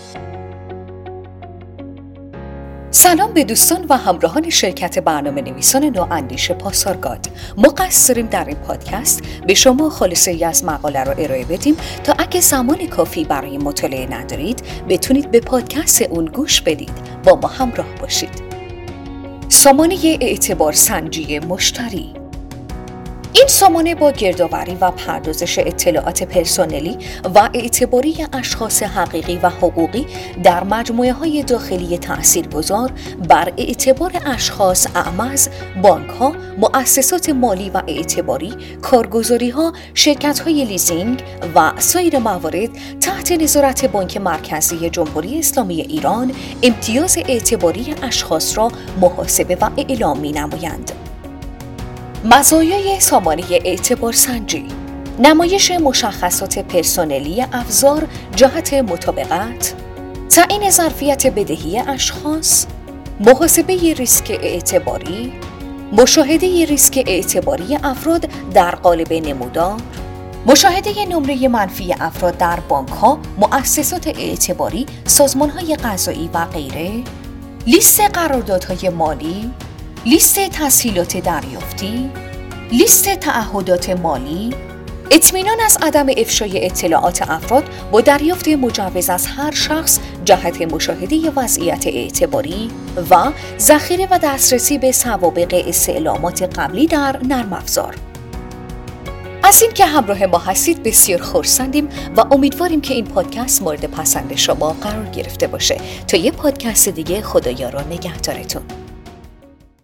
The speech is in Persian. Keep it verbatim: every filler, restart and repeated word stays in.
سلام به دوستان و همراهان شرکت برنامه نویسان نواندیش پاسارگاد. ما قصد داریم در این پادکست به شما خلاصه‌ای از مقاله را ارائه بدیم تا اگه زمان کافی برای مطالعه ندارید بتونید به پادکست اون گوش بدید. با ما همراه باشید. سامانه اعتبار سنجی مشتری. این سامانه با گردآوری و پردازش اطلاعات پرسنلی و اعتباری اشخاص حقیقی و حقوقی در مجموعه‌های داخلی تأثیرگذار بر اعتبار اشخاص اعمز، بانک‌ها، مؤسسات مالی و اعتباری، کارگزاری‌ها، شرکت‌های لیزینگ و سایر موارد تحت نظارت بانک مرکزی جمهوری اسلامی ایران امتیاز اعتباری اشخاص را محاسبه و اعلام می‌نمایند. مزایای سامانه اعتبار سنجی: نمایش مشخصات پرسنلی افزار جهت مطابقت، تعیین ظرفیت بدهی اشخاص، محاسبه ریسک اعتباری، مشاهده ریسک اعتباری افراد در قالب نمودار، مشاهده نمره منفی افراد در بانک‌ها، مؤسسات اعتباری، سازمان‌های قضایی و غیره، لیست قراردادهای مالی، لیست تسهیلات دریافتی، لیست تعهدات مالی، اطمینان از عدم افشای اطلاعات افراد با دریافت مجوز از هر شخص جهت مشاهده وضعیت اعتباری و ذخیره و دسترسی به سوابق استعلامات قبلی در نرم افزار. از این که همراه ما هستید بسیار خرسندیم و امیدواریم که این پادکست مورد پسند شما قرار گرفته باشه. تا یه پادکست دیگه، خدایا را نگهدارتون.